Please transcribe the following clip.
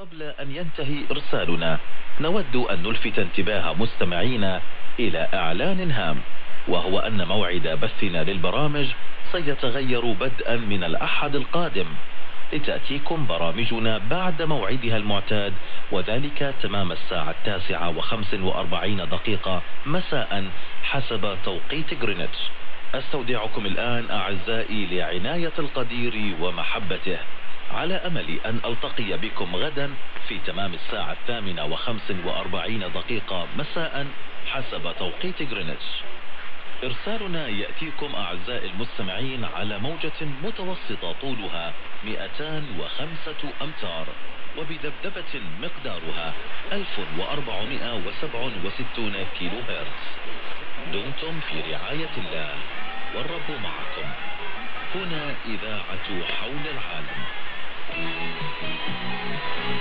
قبل أن ينتهي إرسالنا نود أن نلفت انتباه مستمعينا إلى إعلان هام، وهو أن موعد بثنا للبرامج سيتغير بدءا من الأحد القادم، لتأتيكم برامجنا بعد موعدها المعتاد، وذلك تمام الساعة 9:45 مساء حسب توقيت غرينتش. استودعكم الآن أعزائي لعناية القدير ومحبته، على أمل أن ألتقي بكم غدا في تمام الساعة 8:45 مساء حسب توقيت غرينتش. إرسالنا يأتيكم أعزائي المستمعين على موجة متوسطة طولها 205 أمتار، وبذبذبة مقدارها 1467 كيلو هرتز. دمتم في رعاية الله والرب معكم. هنا إذاعة حول العالم.